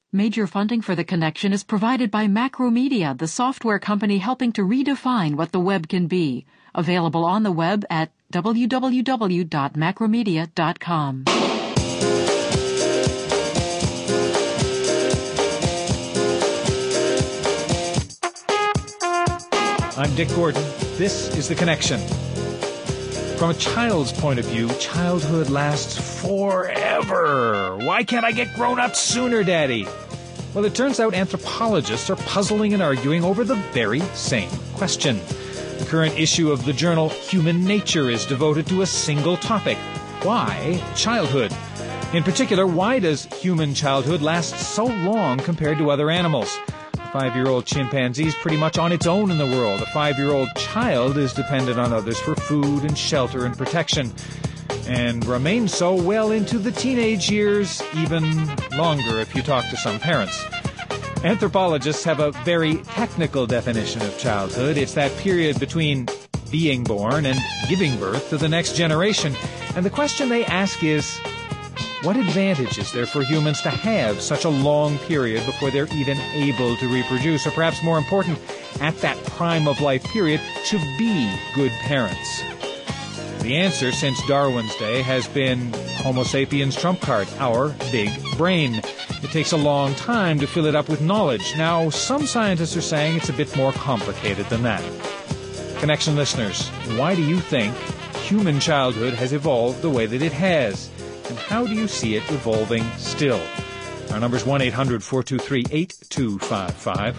Major funding for The Connection is provided by Macromedia, the software company helping to redefine what the web can be. Available on the web at www.macromedia.com. I'm Dick Gordon. This is The Connection. From a child's point of view, childhood lasts forever. Why can't I get grown up sooner, Daddy? Well, it turns out anthropologists are puzzling and arguing over the very same question. The current issue of the journal Human Nature is devoted to a single topic. Why childhood? In particular, why does human childhood last so long compared to other animals? A 5-year-old chimpanzee is pretty much on its own in the world. A 5-year-old child is dependent on others for food and shelter and protection, and remains so well into the teenage years, even longer if you talk to some parents. Anthropologists have a very technical definition of childhood. It's that period between being born and giving birth to the next generation. And the question they ask is, what advantage is there for humans to have such a long period before they're even able to reproduce? Or perhaps more important, at that prime of life period, to be good parents? The answer since Darwin's day has been Homo sapiens' trump card, our big brain. It takes a long time to fill it up with knowledge. Now, some scientists are saying it's a bit more complicated than that. Connection listeners, why do you think human childhood has evolved the way that it has? And how do you see it evolving still? Our number is 1-800-423-8255,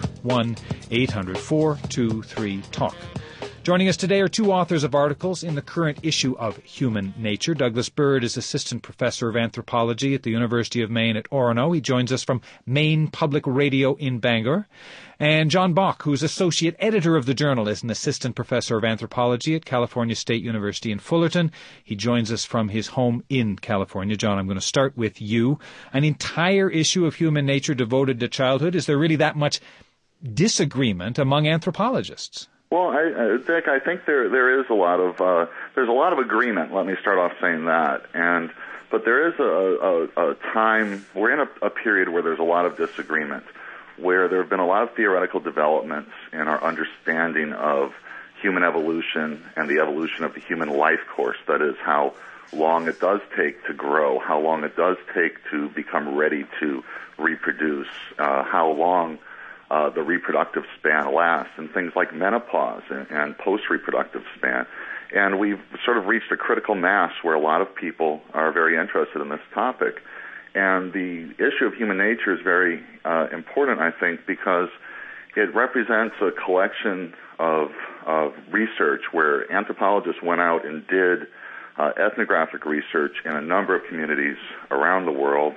1-800-423-TALK. Joining us today are two authors of articles in the current issue of Human Nature. Douglas Bird is Assistant Professor of Anthropology at the University of Maine at Orono. He joins us from Maine Public Radio in Bangor. And John Bach, who's Associate Editor of the journal, is an Assistant Professor of Anthropology at California State University in Fullerton. He joins us from his home in California. John, I'm going to start with you. An entire issue of Human Nature devoted to childhood. Is there really that much disagreement among anthropologists? Well, Dick, I think there is a lot of there's a lot of agreement. Let me start off saying that, but there is a time we're in a period where there's a lot of disagreement, where there have been a lot of theoretical developments in our understanding of human evolution and the evolution of the human life course. That is, how long it does take to grow, how long it does take to become ready to reproduce, how long the reproductive span lasts, and things like menopause and post-reproductive span. And we've sort of reached a critical mass where a lot of people are very interested in this topic. And the issue of human nature is very important, I think, because it represents a collection of research where anthropologists went out and did ethnographic research in a number of communities around the world.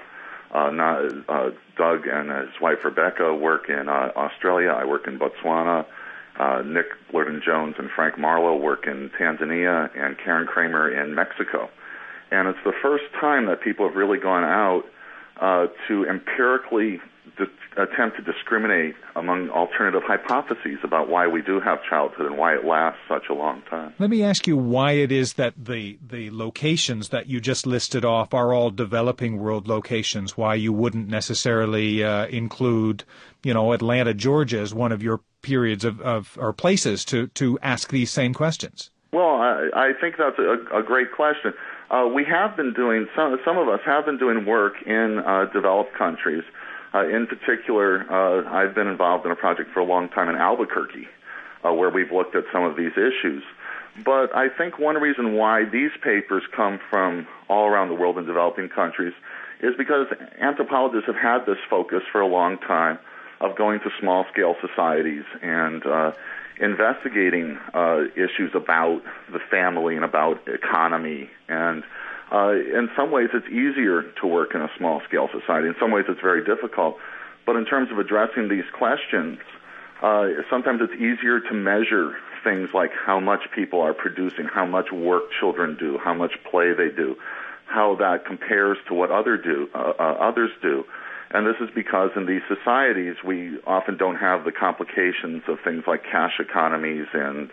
Doug and his wife Rebecca work in Australia. I work in Botswana. Nick Blurden-Jones and Frank Marlowe work in Tanzania, and Karen Kramer in Mexico. And it's the first time that people have really gone out to empirically attempt to discriminate among alternative hypotheses about why we do have childhood and why it lasts such a long time. Let me ask you why it is that the locations that you just listed off are all developing world locations, why you wouldn't necessarily include, Atlanta, Georgia as one of your periods of or places to ask these same questions. Well, I think that's a great question. We have been doing, some of us have been doing work in developed countries. In particular, I've been involved in a project for a long time in Albuquerque, where we've looked at some of these issues. But I think one reason why these papers come from all around the world in developing countries is because anthropologists have had this focus for a long time of going to small-scale societies and investigating issues about the family and about economy. And in some ways, it's easier to work in a small-scale society. In some ways, it's very difficult. But in terms of addressing these questions, sometimes it's easier to measure things like how much people are producing, how much work children do, how much play they do, how that compares to what others do. And this is because in these societies, we often don't have the complications of things like cash economies and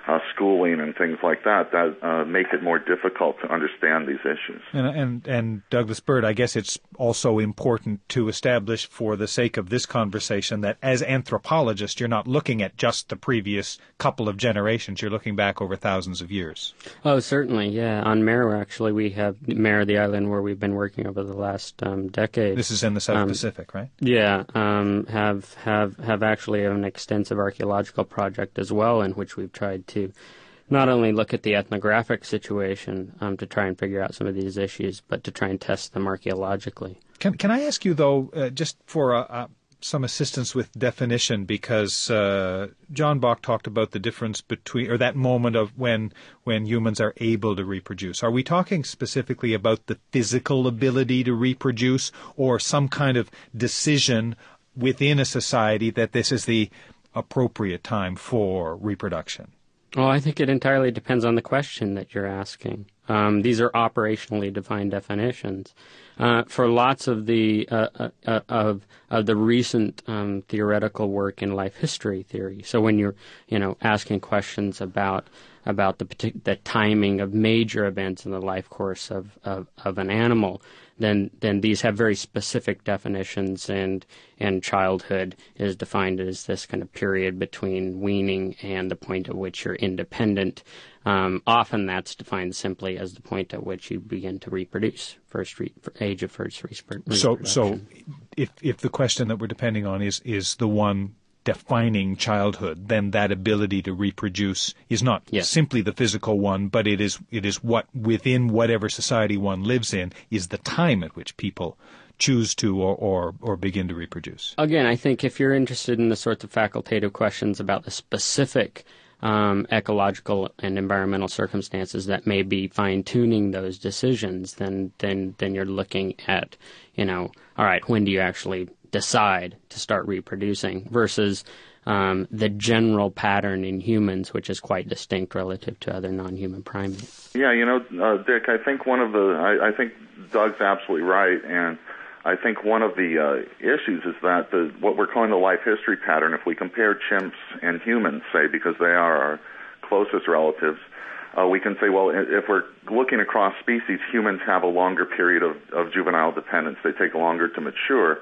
schooling and things like that make it more difficult to understand these issues. And Douglas Burt, I guess it's also important to establish, for the sake of this conversation, that as anthropologists, you're not looking at just the previous couple of generations. You're looking back over thousands of years. Oh, certainly, yeah. On Meru, actually, we have Meru, the island where we've been working over the last decade. This is in the South Pacific, right? Yeah, have actually an extensive archaeological project as well, in which we've tried to not only look at the ethnographic situation to try and figure out some of these issues, but to try and test them archaeologically. Can I ask you, though, just for some assistance with definition, because John Bach talked about the difference between, or that moment of when humans are able to reproduce. Are we talking specifically about the physical ability to reproduce, or some kind of decision within a society that this is the appropriate time for reproduction? Well, I think it entirely depends on the question that you're asking. These are operationally defined definitions. For lots of the recent theoretical work in life history theory, so when you're asking questions about the timing of major events in the life course of an animal, then these have very specific definitions, and childhood is defined as this kind of period between weaning and the point at which you're independent. Often that's defined simply as the point at which you begin to reproduce, age of first reproduction. So if the question that we're depending on is the one defining childhood, then that ability to reproduce is not simply the physical one, but it is what, within whatever society one lives in, is the time at which people choose to or begin to reproduce. Again, I think if you're interested in the sorts of facultative questions about the specific ecological and environmental circumstances that may be fine-tuning those decisions, then you're looking at, all right, when do you actually decide to start reproducing versus the general pattern in humans, which is quite distinct relative to other non-human primates. Yeah, Dick, I think I think Doug's absolutely right, and I think one of the issues is that what we're calling the life history pattern, if we compare chimps and humans, say, because they are our closest relatives, we can say, well, if we're looking across species, humans have a longer period of juvenile dependence. They take longer to mature.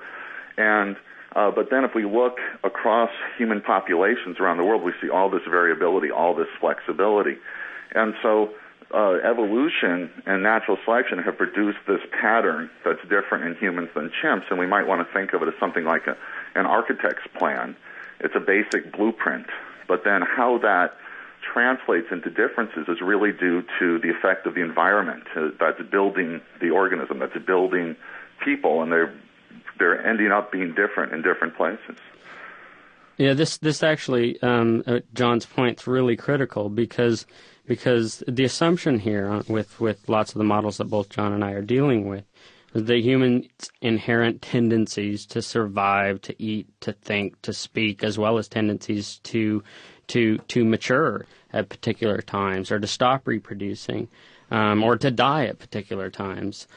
But then if we look across human populations around the world, we see all this variability, all this flexibility. And so evolution and natural selection have produced this pattern that's different in humans than chimps, and we might want to think of it as something like an architect's plan. It's a basic blueprint. But then how that translates into differences is really due to the effect of the environment that's building the organism, that's building people, and they're ending up being different in different places. Yeah, this actually, John's point's really critical because the assumption here with lots of the models that both John and I are dealing with is the human's inherent tendencies to survive, to eat, to think, to speak, as well as tendencies to mature at particular times, or to stop reproducing, or to die at particular times.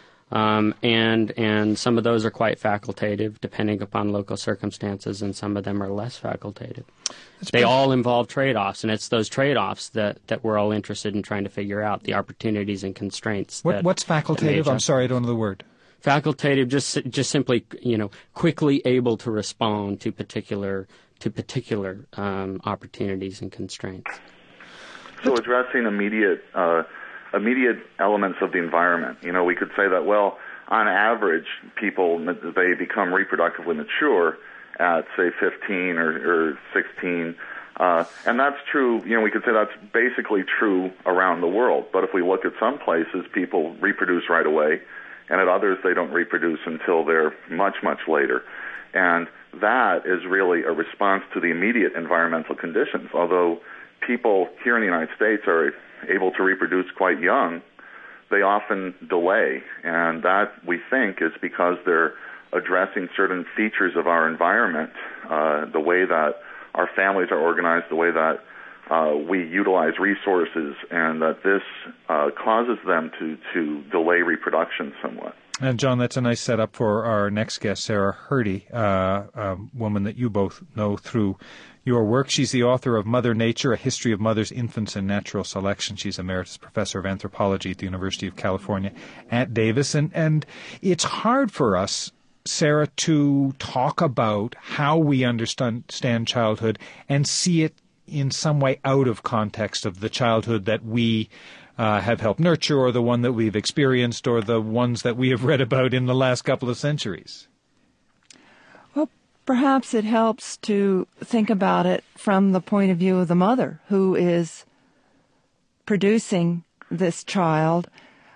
And some of those are quite facultative, depending upon local circumstances, and some of them are less facultative. They all involve trade-offs, and it's those trade-offs that we're all interested in trying to figure out, the opportunities and constraints. What's facultative? I'm sorry, I don't know the word. Facultative, just simply, quickly able to respond to particular opportunities and constraints. So addressing immediate elements of the environment. We could say that, well, on average, people, they become reproductively mature at, say, 15 or 16. And that's true, we could say that's basically true around the world. But if we look at some places, people reproduce right away, and at others, they don't reproduce until they're much, much later. And that is really a response to the immediate environmental conditions. Although people here in the United States are able to reproduce quite young, they often delay, and that, we think, is because they're addressing certain features of our environment, the way that our families are organized, the way that we utilize resources, and that this causes them to delay reproduction somewhat. And John, that's a nice setup for our next guest, Sarah Hrdy, a woman that you both know through your work. She's the author of Mother Nature, A History of Mothers, Infants, and Natural Selection. She's Emeritus Professor of Anthropology at the University of California at Davis. And it's hard for us, Sarah, to talk about how we understand childhood and see it in some way out of context of the childhood that we have helped nurture, or the one that we've experienced, or the ones that we have read about in the last couple of centuries. Well, perhaps it helps to think about it from the point of view of the mother who is producing this child.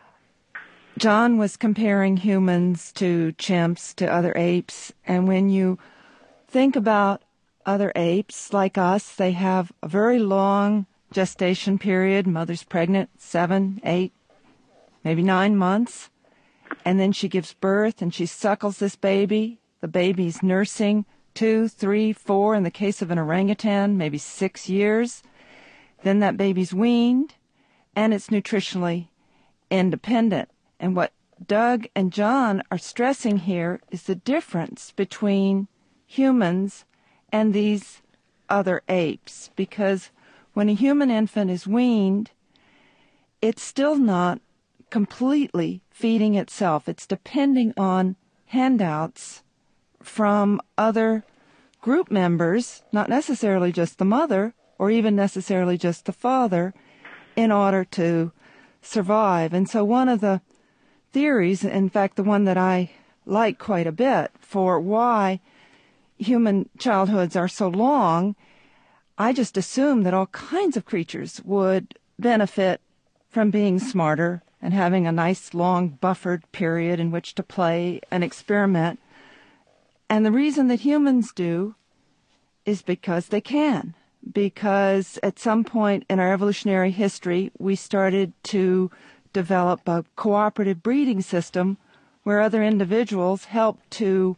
John was comparing humans to chimps, to other apes, and when you think about other apes like us, they have a very long gestation period. Mother's pregnant 7, 8, maybe 9 months, and then she gives birth and she suckles this baby. The baby's nursing 2, 3, 4, in the case of an orangutan, maybe 6 years. Then that baby's weaned, and it's nutritionally independent. And what Doug and John are stressing here is the difference between humans and these other apes, because when a human infant is weaned, it's still not completely feeding itself. It's depending on handouts from other group members, not necessarily just the mother or even necessarily just the father, in order to survive. And so one of the theories, in fact the one that I like quite a bit, for why human childhoods are so long, I just assume that all kinds of creatures would benefit from being smarter and having a nice long buffered period in which to play and experiment. And the reason that humans do is because they can. Because at some point in our evolutionary history, we started to develop a cooperative breeding system where other individuals helped to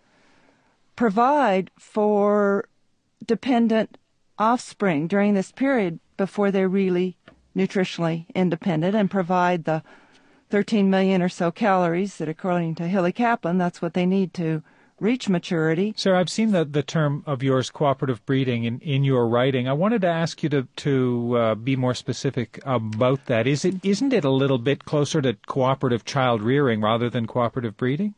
provide for dependent offspring during this period before they're really nutritionally independent, and provide the 13 million or so calories that, according to Hilly Kaplan, that's what they need to reach maturity. Sarah, I've seen the term of yours, cooperative breeding, in your writing. I wanted to ask you to be more specific about that. Isn't it a little bit closer to cooperative child rearing rather than cooperative breeding?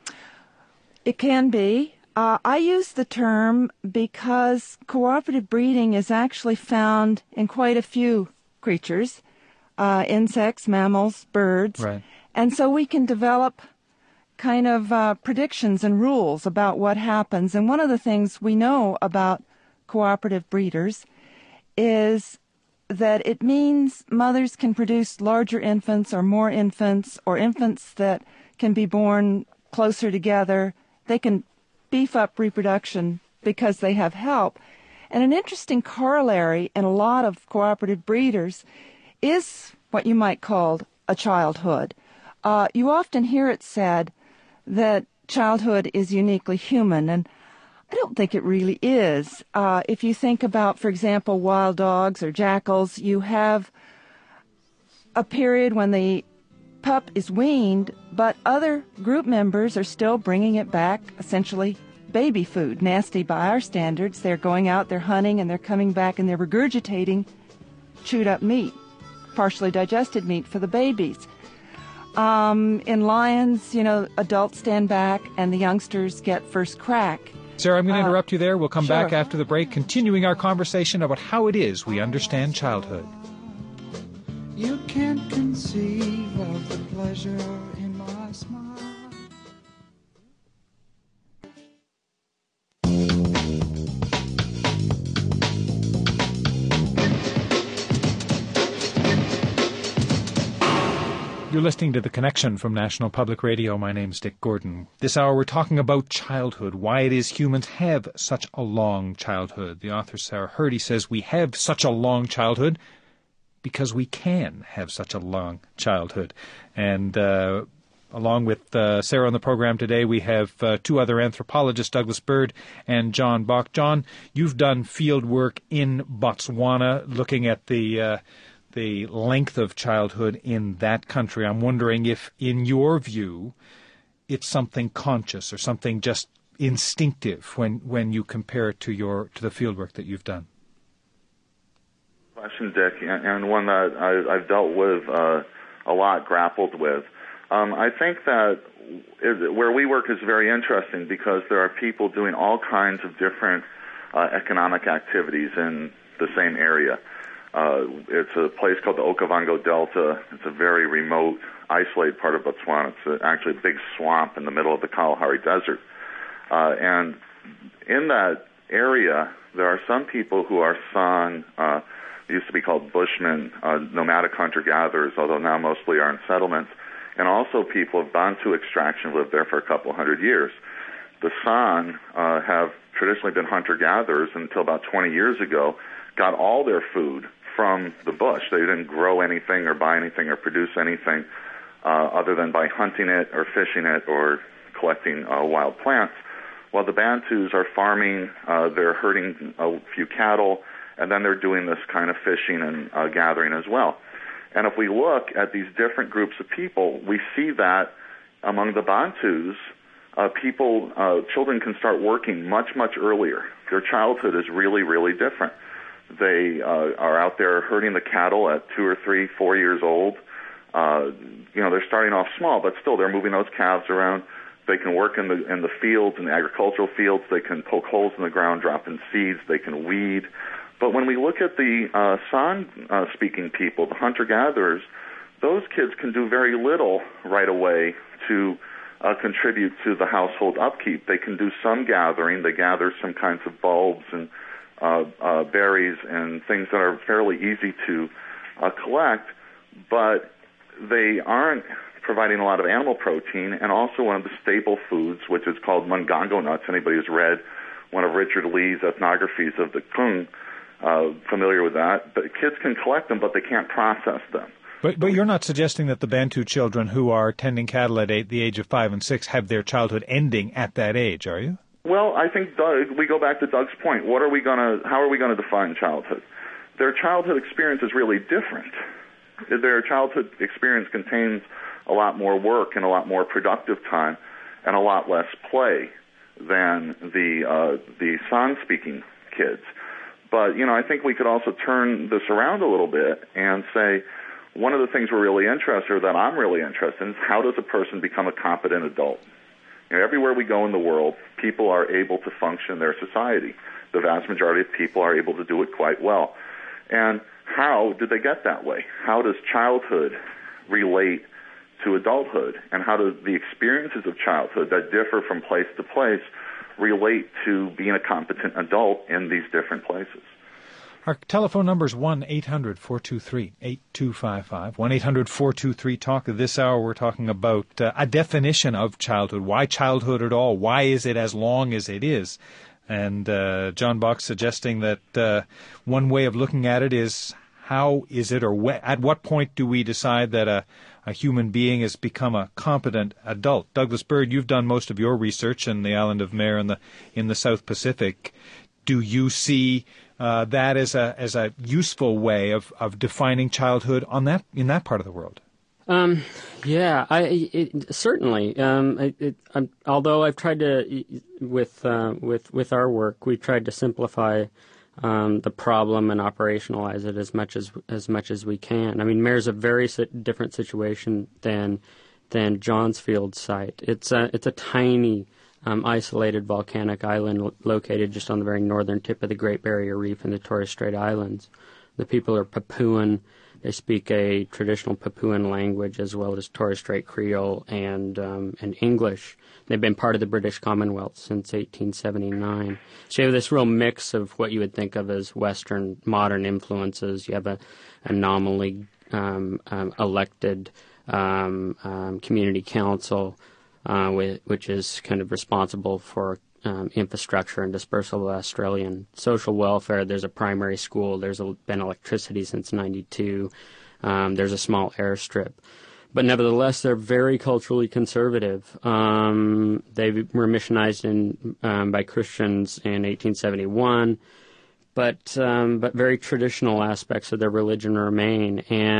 It can be. I use the term because cooperative breeding is actually found in quite a few creatures, insects, mammals, birds. Right. And so we can develop kind of predictions and rules about what happens. And one of the things we know about cooperative breeders is that it means mothers can produce larger infants or more infants, or infants that can be born closer together. They can beef up reproduction because they have help. And an interesting corollary in a lot of cooperative breeders is what you might call a childhood. You often hear it said that childhood is uniquely human, and I don't think it really is. If you think about, for example, wild dogs or jackals, you have a period when the pup is weaned, but other group members are still bringing it back, essentially baby food, nasty by our standards. They're going out, they're hunting, and they're coming back and they're regurgitating chewed up meat, partially digested meat for the babies. In lions, adults stand back and the youngsters get first crack. Sarah, I'm going to interrupt you there. We'll come Sure. back after the break, continuing our conversation about how it is we understand childhood. You can't conceive of the pleasure in my smile. You're listening to The Connection from National Public Radio. My name's Dick Gordon. This hour we're talking about childhood, why it is humans have such a long childhood. The author Sarah Hrdy says we have such a long childhood because we can have such a long childhood. And along with Sarah on the program today, we have two other anthropologists, Douglas Bird and John Bach. John, you've done field work in Botswana looking at the the length of childhood in that country. I'm wondering if, in your view, it's something conscious or something just instinctive when you compare it to the fieldwork that you've done. Question, Dick, and one that I've dealt with a lot, grappled with. I think that where we work is very interesting because there are people doing all kinds of different economic activities in the same area. It's a place called the Okavango Delta. It's a very remote, isolated part of Botswana. It's actually a big swamp in the middle of the Kalahari Desert. And in that area, there are some people who are San, used to be called Bushmen, nomadic hunter-gatherers, although now mostly are in settlements, and also people of Bantu extraction lived there for a couple hundred years. The San have traditionally been hunter-gatherers until about 20 years ago, got all their food from the bush. They didn't grow anything or buy anything or produce anything other than by hunting it or fishing it or collecting wild plants. While the Bantus are farming, they're herding a few cattle, and then they're doing this kind of fishing and gathering as well. And if we look at these different groups of people, we see that among the Bantus, children can start working much, much earlier. Their childhood is really, really different. They are out there herding the cattle at 2 or 3, 4 years old. They're starting off small, but still they're moving those calves around. They can work in the fields, in the agricultural fields. They can poke holes in the ground, drop in seeds. They can weed. But when we look at the San-speaking people, the hunter-gatherers, those kids can do very little right away to contribute to the household upkeep. They can do some gathering. They gather some kinds of bulbs and berries and things that are fairly easy to collect, but they aren't providing a lot of animal protein, and also one of the staple foods, which is called mungango nuts. Anybody who's read one of Richard Lee's ethnographies of the Kung, familiar with that. But kids can collect them, but they can't process them. But you're not suggesting that the Bantu children who are tending cattle at the age of 5 and 6 have their childhood ending at that age, are you? Well, I think, Doug, we go back to Doug's point. How are we going to define childhood? Their childhood experience is really different. Their childhood experience contains a lot more work and a lot more productive time and a lot less play than the San-speaking kids. But, I think we could also turn this around a little bit and say one of the things we're really interested in, or that I'm really interested in, is how does a person become a competent adult? Everywhere we go in the world, people are able to function in their society. The vast majority of people are able to do it quite well. And how did they get that way? How does childhood relate to adulthood? And how do the experiences of childhood that differ from place to place relate to being a competent adult in these different places? Our telephone number is 1-800-423-8255, 1-800-423-TALK. This hour we're talking about a definition of childhood. Why childhood at all? Why is it as long as it is? And John Bach suggesting that one way of looking at it is how is it, or at what point do we decide that a human being has become a competent adult? Douglas Bird, you've done most of your research in the island of Mare in the South Pacific. Do you see that as a useful way of defining childhood in that part of the world? Certainly. Although I've tried to, with our work, we've tried to simplify the problem and operationalize it as much as we can. I mean, Mare's a very different situation than Johns Field site. It's a tiny, isolated volcanic island located just on the very northern tip of the Great Barrier Reef in the Torres Strait Islands. The people are Papuan. They speak a traditional Papuan language as well as Torres Strait Creole and English. They've been part of the British Commonwealth since 1879. So you have this real mix of what you would think of as Western modern influences. You have a nominally elected community council, which is kind of responsible for infrastructure and dispersal of Australian social welfare. There's a primary school. There's been electricity since '92. There's a small airstrip. But nevertheless, they're very culturally conservative. They were missionized by Christians in 1871. very traditional aspects of their religion remain,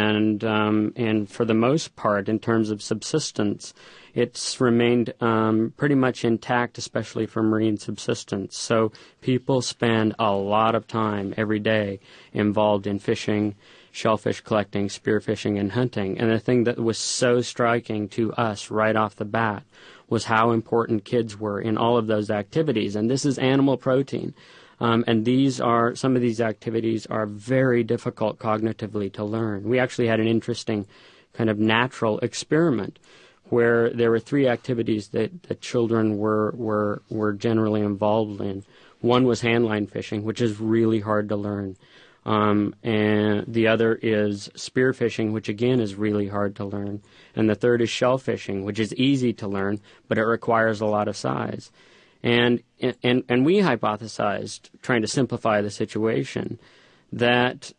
and for the most part, in terms of subsistence, it's remained pretty much intact, especially for marine subsistence. So people spend a lot of time every day involved in fishing, shellfish collecting, spearfishing, and hunting. And the thing that was so striking to us right off the bat was how important kids were in all of those activities. And this is animal protein. And some of these activities are very difficult cognitively to learn. We actually had an interesting kind of natural experiment where there were 3 activities that children were generally involved in. One was handline fishing, which is really hard to learn. And the other is spearfishing, which again is really hard to learn. And the third is shellfishing, which is easy to learn, but it requires a lot of size. And we hypothesized, trying to simplify the situation, that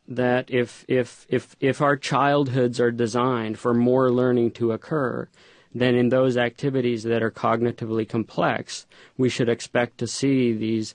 if our childhoods are designed for more learning to occur, then in those activities that are cognitively complex, we should expect to see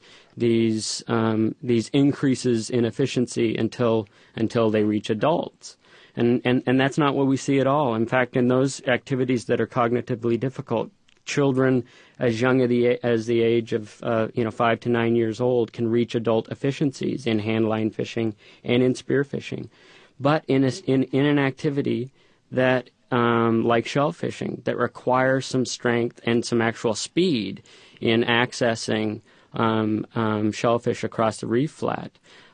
these increases in efficiency until they reach adults. And that's not what we see at all. In fact, in those activities that are cognitively difficult, children as young as the age of 5 to 9 years old can reach adult efficiencies in handline fishing and in spearfishing. But in an activity that like shellfishing that requires some strength and some actual speed in accessing shellfish across the reef flat,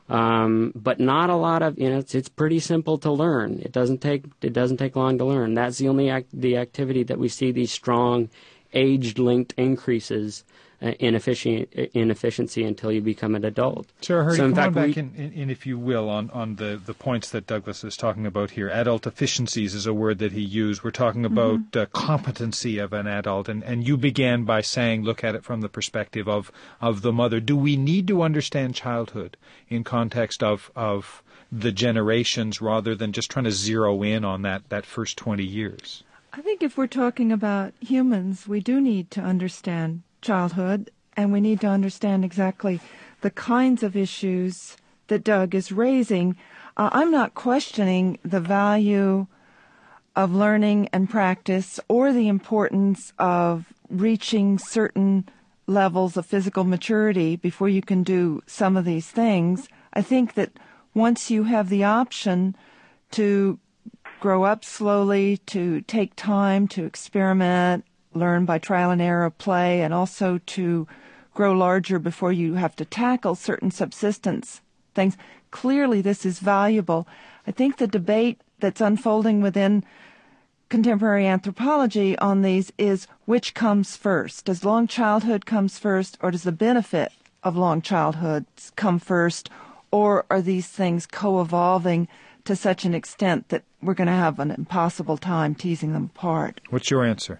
but not a lot of it's pretty simple to learn. It doesn't take long to learn. That's the only the activity that we see these strong age-linked increases in efficiency until you become an adult. Sarah Hrdy, come on back in, if you will, on the points that Douglas is talking about here. Adult efficiencies is a word that he used. We're talking about competency of an adult, and you began by saying, look at it from the perspective of the mother. Do we need to understand childhood in context of the generations rather than just trying to zero in on that first 20 years? I think if we're talking about humans, we do need to understand childhood, and we need to understand exactly the kinds of issues that Doug is raising. I'm not questioning the value of learning and practice or the importance of reaching certain levels of physical maturity before you can do some of these things. I think that once you have the option to grow up slowly, to take time to experiment, learn by trial and error of play, and also to grow larger before you have to tackle certain subsistence things. Clearly, this is valuable. I think the debate that's unfolding within contemporary anthropology on these is which comes first. Does long childhood comes first, or does the benefit of long childhood come first, or are these things co-evolving to such an extent that we're going to have an impossible time teasing them apart? What's your answer?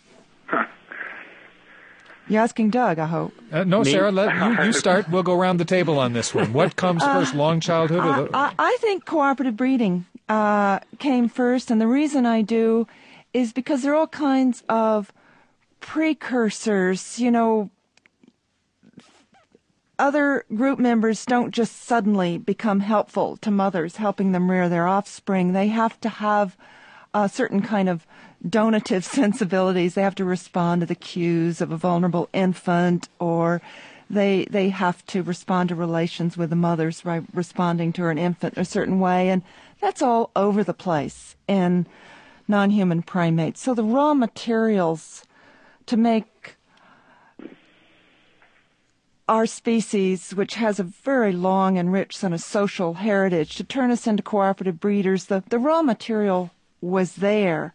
You're asking Doug, I hope. No, me? Sarah, you start. We'll go around the table on this one. What comes first, long childhood? I think cooperative breeding came first, and the reason I do is because there are all kinds of precursors. Other group members don't just suddenly become helpful to mothers, helping them rear their offspring. They have to have a certain kind of donative sensibilities. They have to respond to the cues of a vulnerable infant, or they have to respond to relations with the mothers by responding to an infant a certain way. And that's all over the place in non-human primates. So the raw materials to make our species, which has a very long and rich sort of social heritage, to turn us into cooperative breeders, the raw material was there.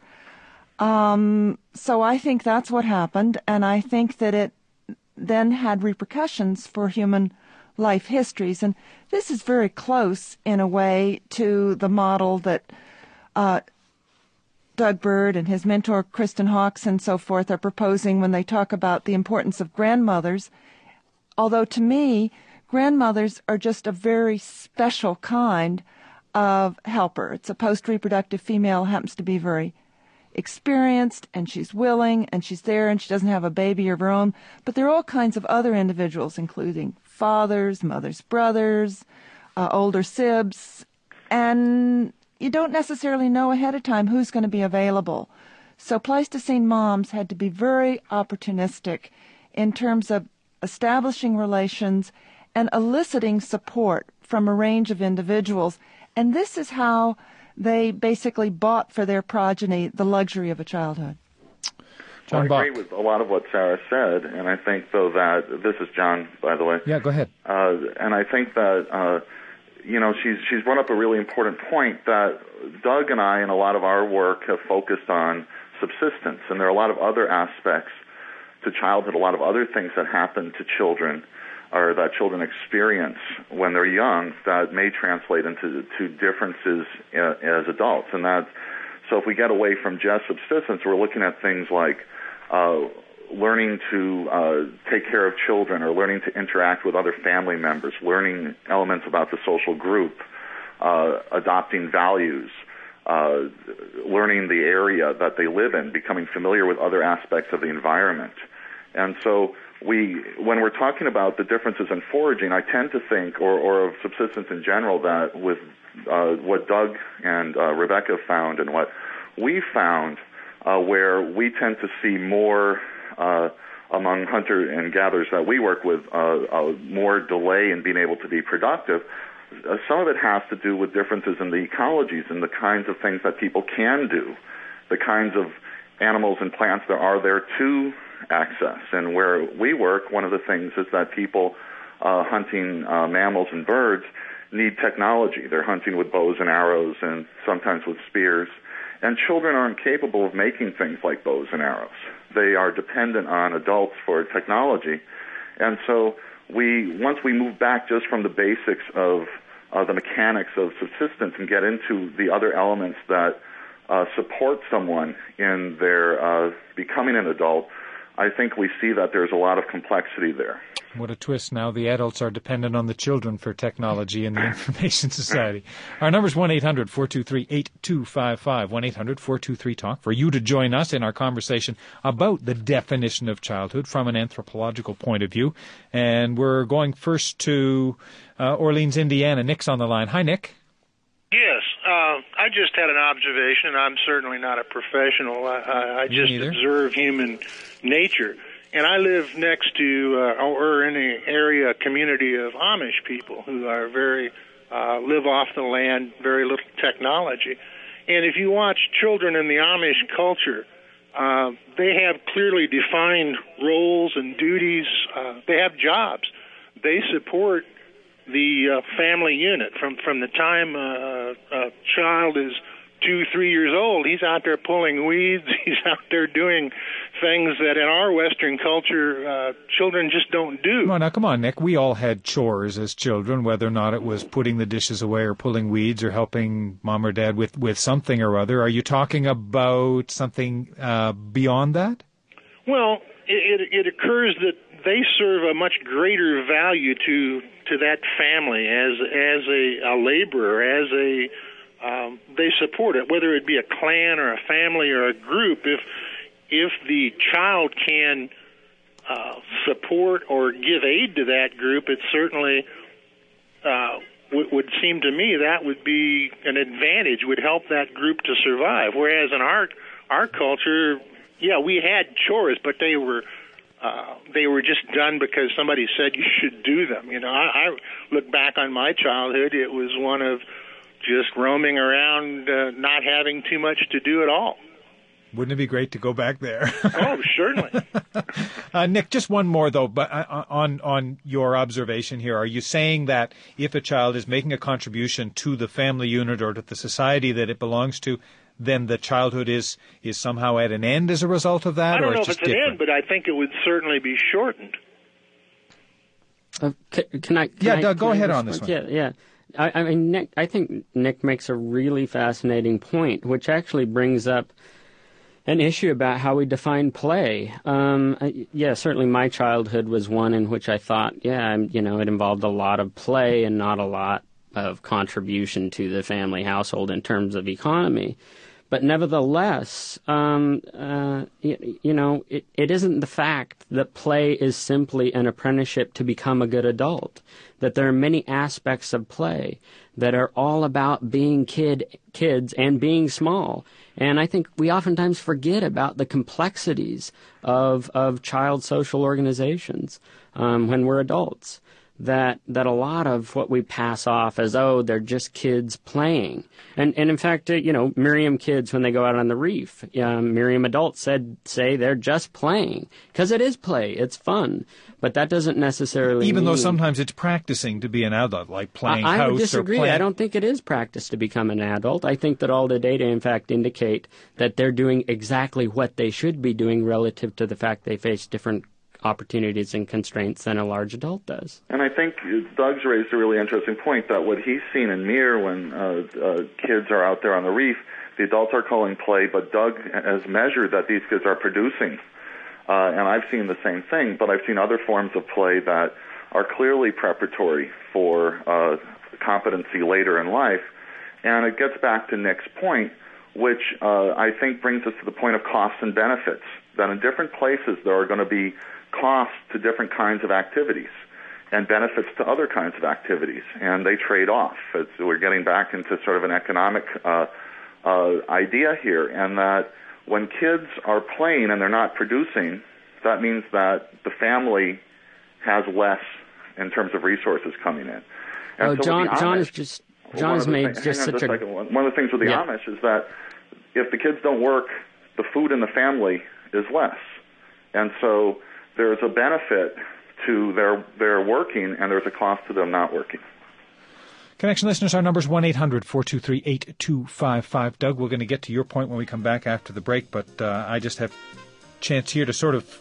So I think that's what happened, and I think that it then had repercussions for human life histories. And this is very close, in a way, to the model that Doug Bird and his mentor Kristen Hawkes and so forth are proposing when they talk about the importance of grandmothers. Although to me, grandmothers are just a very special kind of helper. It's a post-reproductive female, happens to be very experienced and she's willing and she's there and she doesn't have a baby of her own. But there are all kinds of other individuals, including fathers, mothers, brothers, older sibs, and you don't necessarily know ahead of time who's going to be available. So Pleistocene moms had to be very opportunistic in terms of establishing relations and eliciting support from a range of individuals. And this is how they basically bought for their progeny the luxury of a childhood. John Bach. I agree with a lot of what Sarah said, and I think, though, that this is John, by the way. Yeah, go ahead. And I think that she's brought up a really important point that Doug and I, in a lot of our work, have focused on subsistence, and there are a lot of other aspects to childhood, a lot of other things that happen to children or that children experience when they're young that may translate into differences as adults. And so if we get away from just subsistence, we're looking at things like learning to take care of children or learning to interact with other family members, learning elements about the social group, adopting values, learning the area that they live in, becoming familiar with other aspects of the environment. And so when we're talking about the differences in foraging, I tend to think, or of subsistence in general, that with what Doug and Rebecca found and what we found, where we tend to see more among hunter and gatherers that we work with, more delay in being able to be productive. Some of it has to do with differences in the ecologies and the kinds of things that people can do, the kinds of animals and plants that are there to access. And where we work, one of the things is that people hunting mammals and birds need technology. They're hunting with bows and arrows and sometimes with spears. And children aren't capable of making things like bows and arrows. They are dependent on adults for technology. And so once we move back just from the basics of the mechanics of subsistence and get into the other elements that support someone in their becoming an adult, I think we see that there's a lot of complexity there. What a twist. Now the adults are dependent on the children for technology in the information society. Our number is 1-800-423-8255, 1-800-423-TALK, for you to join us in our conversation about the definition of childhood from an anthropological point of view. And we're going first to Orleans, Indiana. Nick's on the line. Hi, Nick. Yes, I just had an observation. I'm certainly not a professional. I just observe human nature. And I live next to, or in an area, community of Amish people who are live off the land, very little technology. And if you watch children in the Amish culture, they have clearly defined roles and duties. They have jobs. They support the family unit from the time a child is 2-3 years old. He's out there pulling weeds. He's out there doing things that in our Western culture children just don't do. Come on, Nick. We all had chores as children, whether or not it was putting the dishes away or pulling weeds or helping mom or dad with something or other. Are you talking about something beyond that? Well, it occurs that they serve a much greater value to that family as a laborer, as they support it, whether it be a clan or a family or a group. If the child can support or give aid to that group, it certainly would seem to me that would be an advantage, would help that group to survive. Whereas in our culture, yeah, we had chores, but they were just done because somebody said you should do them. You know, I look back on my childhood; it was one of just roaming around, not having too much to do at all. Wouldn't it be great to go back there? Oh, certainly. Nick, just one more, though, but on your observation here. Are you saying that if a child is making a contribution to the family unit or to the society that it belongs to, then the childhood is somehow at an end as a result of that? I don't or know it's if just it's different? an end, but I think it would certainly be shortened. Can I Doug, go ahead respond? on this one. Yeah. I mean, Nick, I think Nick makes a really fascinating point, which actually brings up an issue about how we define play. Certainly my childhood was one in which I thought, it involved a lot of play and not a lot of contribution to the family household in terms of economy. But nevertheless, it isn't the fact that play is simply an apprenticeship to become a good adult, that there are many aspects of play that are all about being kids and being small. And I think we oftentimes forget about the complexities of child social organizations when we're adults. That a lot of what we pass off as, they're just kids playing. And in fact, Miriam kids, when they go out on the reef, Miriam adults say they're just playing. Because it is play. It's fun. But that doesn't necessarily Even mean... though sometimes it's practicing to be an adult, like playing house or I would disagree. playing... I don't think it is practice to become an adult. I think that all the data, in fact, indicate that they're doing exactly what they should be doing relative to the fact they face different opportunities and constraints than a large adult does. And I think Doug's raised a really interesting point that what he's seen in Mir when kids are out there on the reef, the adults are calling play, but Doug has measured that these kids are producing. And I've seen the same thing, but I've seen other forms of play that are clearly preparatory for competency later in life. And it gets back to Nick's point, which I think brings us to the point of costs and benefits, that in different places there are going to be costs to different kinds of activities and benefits to other kinds of activities, and they trade off. We're getting back into sort of an economic idea here, and that when kids are playing and they're not producing, that means that the family has less in terms of resources coming in. And John has made just such a... One of the things with the Amish is that if the kids don't work, the food in the family is less. And so there's a benefit to their working, and there's a cost to them not working. Connection listeners, our number is 1-800-423-8255. Doug, we're going to get to your point when we come back after the break, but I just have a chance here to sort of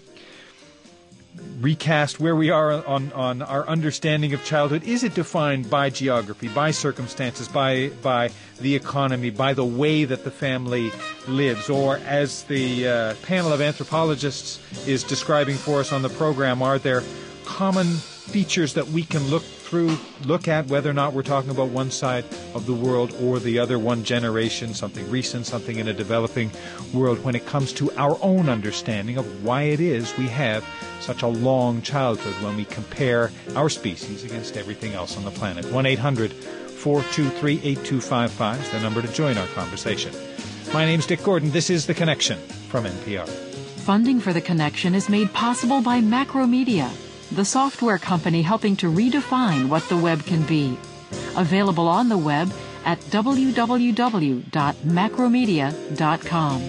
recast where we are on our understanding of childhood. Is it defined by geography, by circumstances, by the economy, by the way that the family lives? Or, as the panel of anthropologists is describing for us on the program, are there common features that we can look at, whether or not we're talking about one side of the world or the other, one generation, something recent, something in a developing world, when it comes to our own understanding of why it is we have such a long childhood when we compare our species against everything else on the planet? 1-800-423-8255 is the number to join our conversation. My name's Dick Gordon. This is The Connection from NPR. Funding for The Connection is made possible by Macromedia, the software company helping to redefine what the web can be. Available on the web at www.macromedia.com.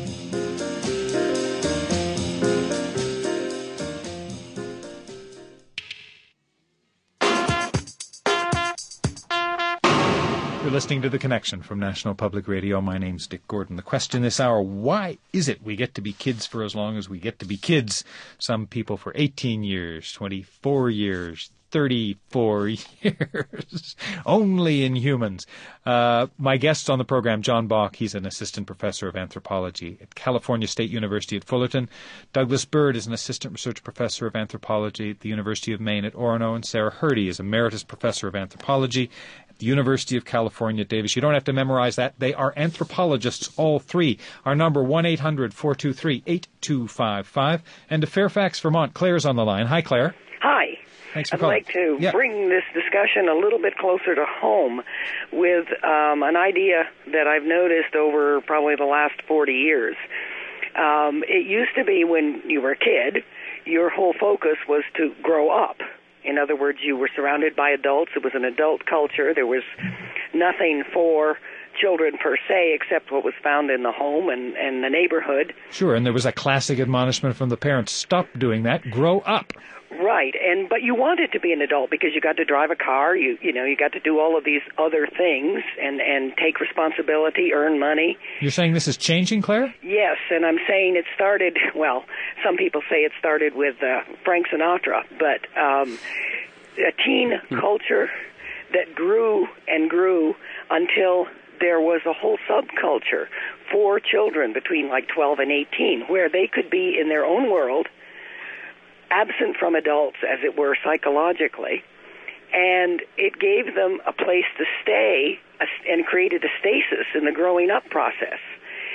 You're listening to The Connection from National Public Radio. My name's Dick Gordon. The question this hour, why is it we get to be kids for as long as we get to be kids? Some people for 18 years, 24 years, 34 years, only in humans. My guest on the program, John Bach, he's an assistant professor of anthropology at California State University at Fullerton. Douglas Bird is an assistant research professor of anthropology at the University of Maine at Orono. And Sarah Hrdy is emeritus professor of anthropology at the University of California at Davis. You don't have to memorize that. They are anthropologists, all three. Our number, 1-800-423-8255. And to Fairfax, Vermont, Claire's on the line. Hi, Claire. Hi. Thanks for I'd calling. like to bring this discussion a little bit closer to home with an idea that I've noticed over probably the last 40 years. It used to be when you were a kid, your whole focus was to grow up. In other words, you were surrounded by adults. It was an adult culture. There was nothing for children per se except what was found in the home and the neighborhood. Sure, and there was a classic admonishment from the parents, stop doing that, grow up. Right, but you wanted to be an adult because you got to drive a car, you got to do all of these other things and take responsibility, earn money. You're saying this is changing, Claire? Yes, and I'm saying it started, well, some people say it started with Frank Sinatra, but a teen culture that grew and grew until there was a whole subculture for children between like 12 and 18 where they could be in their own world, absent from adults, as it were, psychologically, and it gave them a place to stay and created a stasis in the growing up process.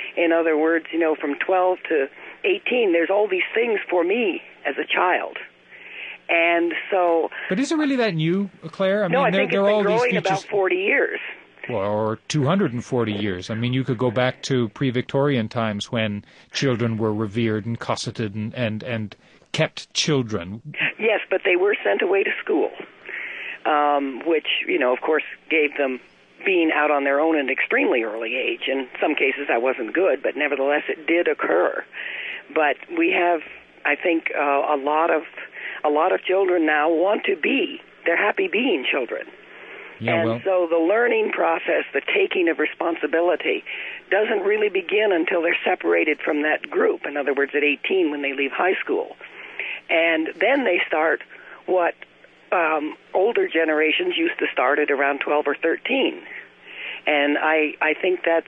In other words, from 12 to 18, there's all these things for me as a child. And so... But is it really that new, Claire? I think it's been growing about 40 years. Or 240 years. I mean, you could go back to pre-Victorian times when children were revered and cosseted and kept children. Yes, but they were sent away to school, which, of course, gave them being out on their own at an extremely early age. In some cases, that wasn't good, but nevertheless, it did occur. But we have, I think, a lot of children now want to be. They're happy being children. Yeah, so the learning process, the taking of responsibility, doesn't really begin until they're separated from that group. In other words, at 18 when they leave high school. And then they start what older generations used to start at around 12 or 13. And I think that's,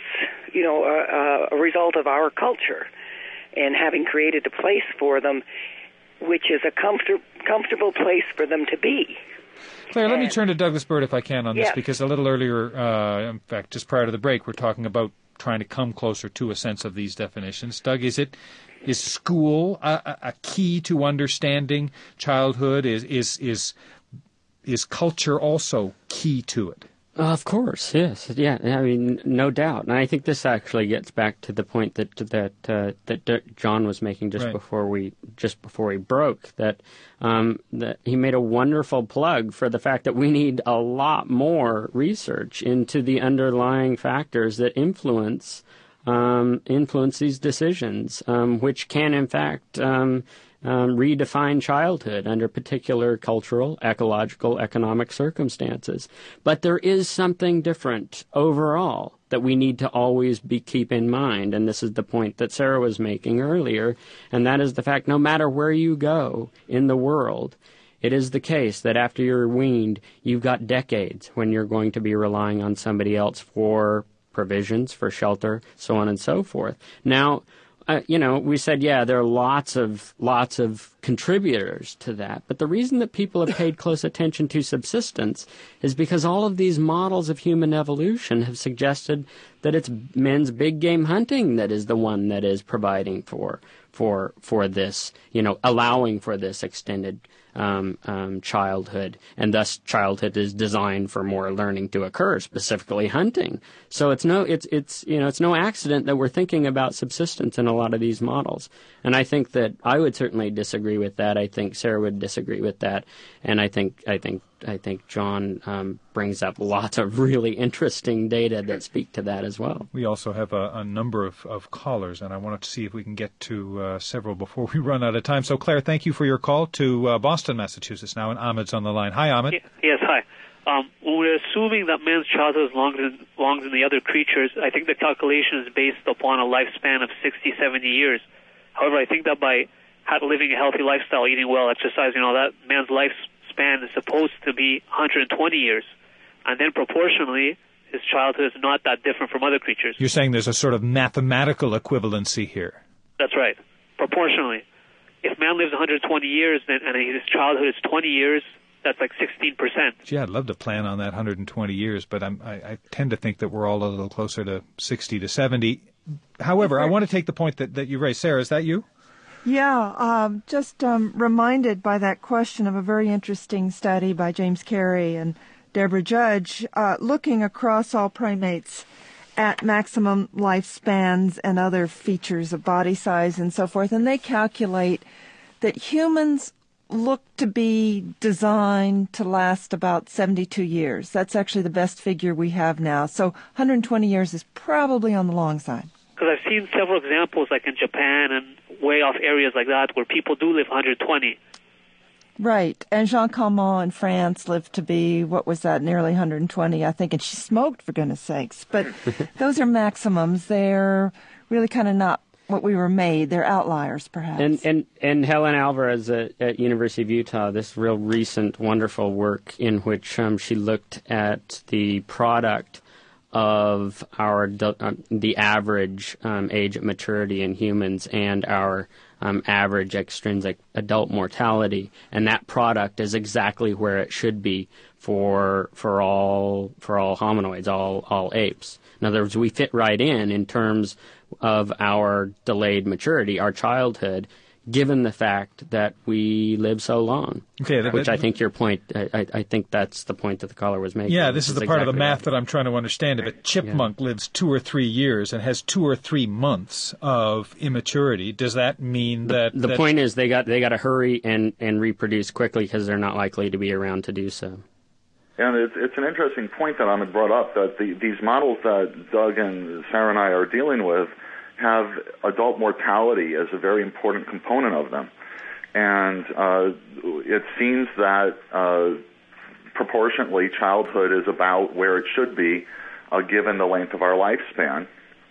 a result of our culture and having created a place for them, which is a comfortable place for them to be. Claire, let me turn to Douglas Burt if I can on this, because a little earlier, in fact, just prior to the break, we're talking about trying to come closer to a sense of these definitions. Doug, is school a key to understanding childhood? Is culture also key to it? Of course, yes, yeah. I mean, no doubt, and I think this actually gets back to the point that John was making just before we broke. That he made a wonderful plug for the fact that we need a lot more research into the underlying factors that influence these decisions, which can in fact redefine childhood under particular cultural, ecological, economic circumstances. But there is something different overall that we need to always keep in mind, and this is the point that Sarah was making earlier, and that is the fact no matter where you go in the world, it is the case that after you're weaned, you've got decades when you're going to be relying on somebody else for provisions, for shelter, so on and so forth. Now, we said, there are lots of contributors to that. But the reason that people have paid close attention to subsistence is because all of these models of human evolution have suggested that it's men's big game hunting that is the one that is providing for this, allowing for this extended childhood, and thus childhood is designed for more learning to occur, specifically hunting. So it's no accident that we're thinking about subsistence in a lot of these models. And I think that I would certainly disagree with that. I think Sarah would disagree with that, and I think John brings up lots of really interesting data that speak to that as well. We also have a number of callers, and I wanted to see if we can get to several before we run out of time. So, Claire, thank you for your call to Boston, Massachusetts now, and Ahmed's on the line. Hi, Ahmed. Yes, hi. When we're assuming that man's childhood is longer than the other creatures, I think the calculation is based upon a lifespan of 60, 70 years. However, I think that by living a healthy lifestyle, eating well, exercising, all that, man's lifespan is supposed to be 120 years. And then proportionally, his childhood is not that different from other creatures. You're saying there's a sort of mathematical equivalency here. That's right. Proportionally. If man lives 120 years and his childhood is 20 years, that's like 16%. Gee, I'd love to plan on that 120 years, but I tend to think that we're all a little closer to 60 to 70. However, I want to take the point that you raised. Sarah, is that you? Yeah, just reminded by that question of a very interesting study by James Carey and Deborah Judge, looking across all primates at maximum lifespans and other features of body size and so forth, and they calculate that humans look to be designed to last about 72 years. That's actually the best figure we have now. So 120 years is probably on the long side. Because I've seen several examples, like in Japan and way off areas like that, where people do live 120. Right. And Jean Calment in France lived to be, nearly 120, I think. And she smoked, for goodness sakes. But those are maximums. They're really kind of not what we were made. They're outliers, perhaps. And Helen Alvarez at University of Utah, this real recent wonderful work in which she looked at the product of the average age of maturity in humans and our average extrinsic adult mortality, and that product is exactly where it should be for all hominoids, all apes. In other words, we fit right in terms of our delayed maturity, our childhood, given the fact that we live so long. Okay, which I think your point, I think that's the point that the caller was making. Yeah, this is the part of the math that I'm trying to understand. If a chipmunk lives 2 or 3 years and has 2 or 3 months of immaturity, does that mean that... The point is they got to hurry and reproduce quickly because they're not likely to be around to do so. And it's an interesting point that Ahmed brought up, that these models that Doug and Sarah and I are dealing with have adult mortality as a very important component of them. And it seems that proportionately childhood is about where it should be given the length of our lifespan.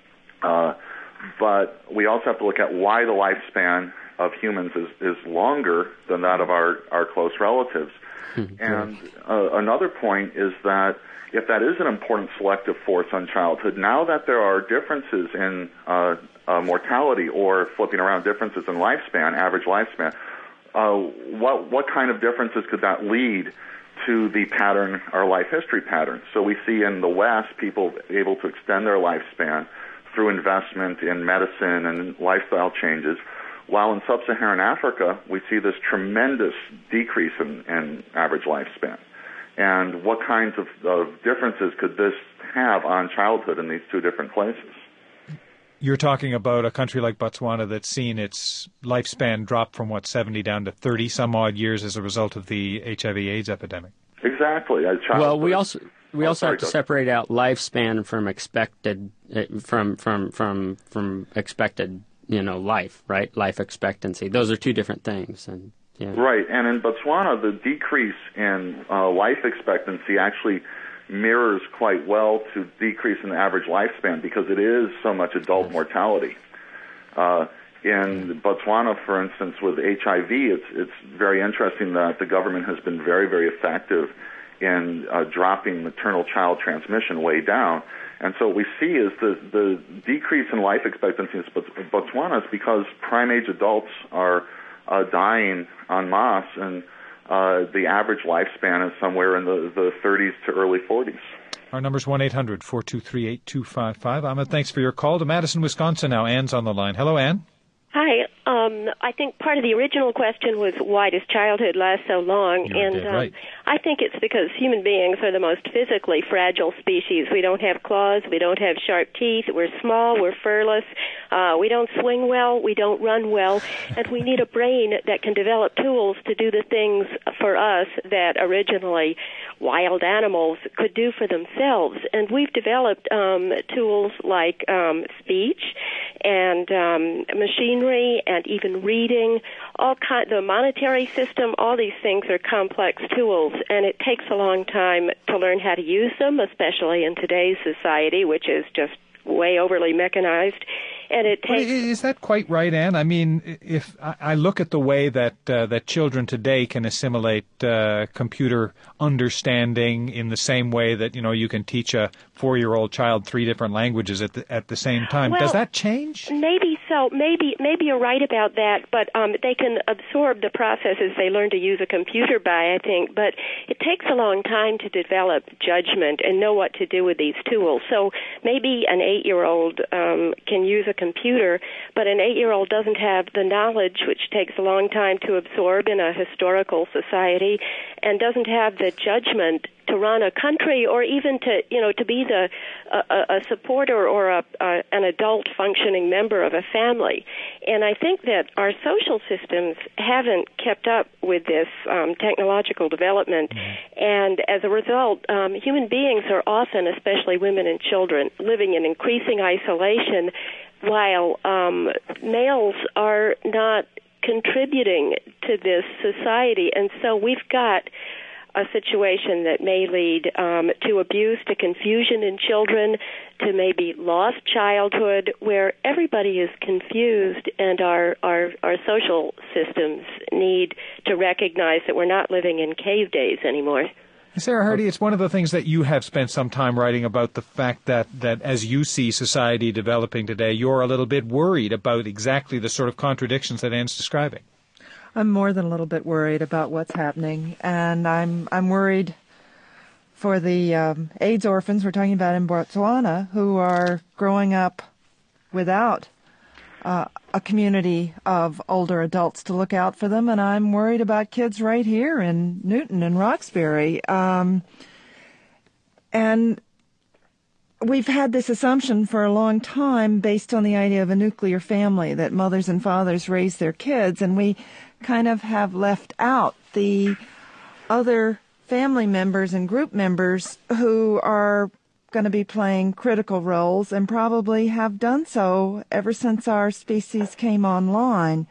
But we also have to look at why the lifespan of humans is longer than that of our close relatives. And another point is that if that is an important selective force on childhood, now that there are differences in mortality, or flipping around, differences in lifespan, average lifespan, what kind of differences could that lead to the pattern, our life history pattern? So we see in the West people able to extend their lifespan through investment in medicine and lifestyle changes, while in sub-Saharan Africa we see this tremendous decrease in average lifespan. And what kinds of differences could this have on childhood in these two different places? You're talking about a country like Botswana that's seen its lifespan drop from, 70 down to 30-some-odd years as a result of the HIV/AIDS epidemic. Exactly. Well, we also have to separate out lifespan from expected from expected, life, right? Life expectancy. Those are two different things. And yeah. Right. And in Botswana, the decrease in life expectancy actually mirrors quite well to decrease in the average lifespan, because it is so much adult mortality. In Botswana, for instance, with HIV, it's very interesting that the government has been very, very effective in dropping maternal-child transmission way down. And so what we see is the decrease in life expectancy in Botswana is because prime-age adults are dying en masse, and the average lifespan is somewhere in the 30s to early 40s. Our number's 1-800-423-8255. Ahmed, thanks for your call. To Madison, Wisconsin now. Anne's on the line. Hello, Anne. Hi. I think part of the original question was, why does childhood last so long? Right. I think it's because human beings are the most physically fragile species. We don't have claws, we don't have sharp teeth, we're small, we're furless, we don't swing well, we don't run well, and we need a brain that can develop tools to do the things for us that originally wild animals could do for themselves. And we've developed tools like speech and machinery and even reading, the monetary system. All these things are complex tools, and it takes a long time to learn how to use them, especially in today's society, which is just way overly mechanized. And it takes... Is that quite right, Anne? I mean, if I look at the way that children today can assimilate computer understanding in the same way that, you can teach a 4-year-old child 3 different languages at the same time. Well, does that change? Maybe so. Maybe you're right about that, but they can absorb the processes they learn to use a computer by, I think. But it takes a long time to develop judgment and know what to do with these tools. So maybe an 8-year-old can use a computer, but an 8-year-old doesn't have the knowledge, which takes a long time to absorb in a historical society, and doesn't have the judgment to run a country, or even to be a supporter or an adult functioning member of a family. And I think that our social systems haven't kept up with this technological development, and as a result, human beings are often, especially women and children, living in increasing isolation, while males are not contributing to this society. And so we've got a situation that may lead to abuse, to confusion in children, to maybe lost childhood, where everybody is confused, and our social systems need to recognize that we're not living in cave days anymore. Sarah Hardy, it's one of the things that you have spent some time writing about, the fact that as you see society developing today, you're a little bit worried about exactly the sort of contradictions that Anne's describing. I'm more than a little bit worried about what's happening, and I'm worried for the AIDS orphans we're talking about in Botswana, who are growing up without a community of older adults to look out for them, and I'm worried about kids right here in Newton and Roxbury. And we've had this assumption for a long time based on the idea of a nuclear family, that mothers and fathers raise their kids, and we kind of have left out the other family members and group members who are going to be playing critical roles and probably have done so ever since our species came online.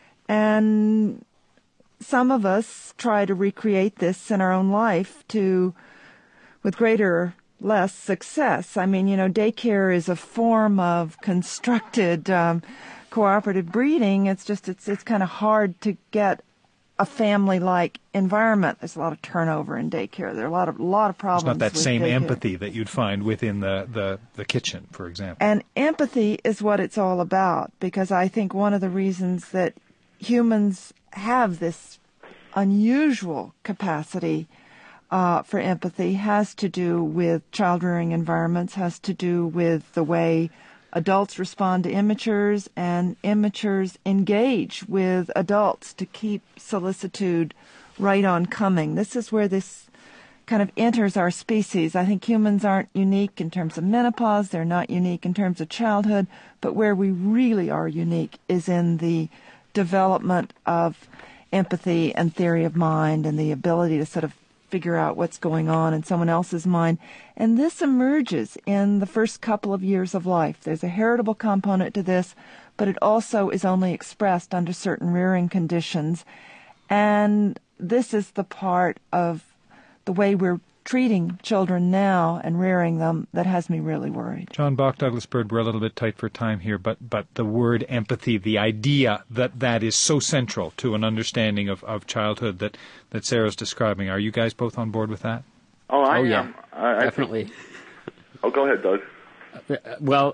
And some of us try to recreate this in our own life with greater or less success. I mean, daycare is a form of constructed cooperative breeding. It's just, it's kind of hard to get a family-like environment. There's a lot of turnover in daycare. There are a lot of problems. It's not that with same daycare. empathy that you'd find within the kitchen, for example. And empathy is what it's all about, because I think one of the reasons that humans have this unusual capacity for empathy has to do with child-rearing environments, has to do with the way adults respond to immatures, and immatures engage with adults to keep solicitude right on coming. This is where this kind of enters our species. I think humans aren't unique in terms of menopause. They're not unique in terms of childhood. But where we really are unique is in the development of empathy and theory of mind and the ability to sort of figure out what's going on in someone else's mind. And this emerges in the first couple of years of life. There's a heritable component to this, but it also is only expressed under certain rearing conditions. And this is the part of the way we're treating children now and rearing them that has me really worried. John Bach, Douglas Byrd, we're a little bit tight for time here, but the word empathy, the idea that is so central to an understanding of childhood that Sarah's describing, are you guys both on board with that? Oh, I am. Yeah, definitely. Oh, go ahead, Doug. Well,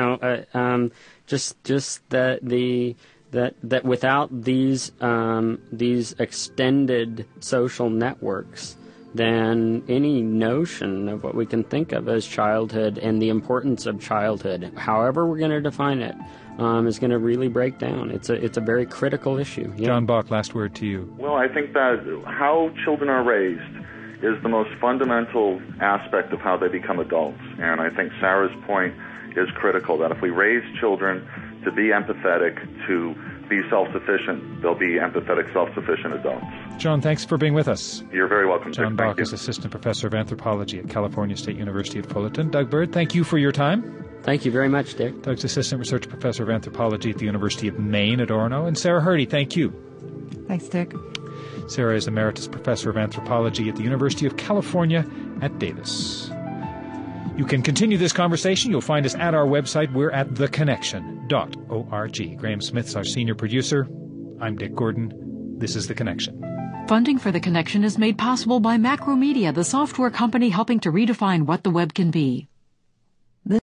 just that without these extended social networks, then any notion of what we can think of as childhood and the importance of childhood, however we're going to define it, is going to really break down. It's a very critical issue. Yeah. John Bach, last word to you. Well, I think that how children are raised is the most fundamental aspect of how they become adults. And I think Sarah's point is critical, that if we raise children to be empathetic, to be self-sufficient, they'll be empathetic, self-sufficient adults. John, thanks for being with us. You're very welcome. John Bach is Assistant Professor of Anthropology at California State University at Fullerton. Doug Byrd, thank you for your time. Thank you very much, Dick. Doug's Assistant Research Professor of Anthropology at the University of Maine at Orono. And Sarah Hrdy, thank you. Thanks, Dick. Sarah is Emeritus Professor of Anthropology at the University of California at Davis. You can continue this conversation. You'll find us at our website. We're at theconnection.org. Graham Smith's our senior producer. I'm Dick Gordon. This is The Connection. Funding for The Connection is made possible by Macromedia, the software company helping to redefine what the web can be.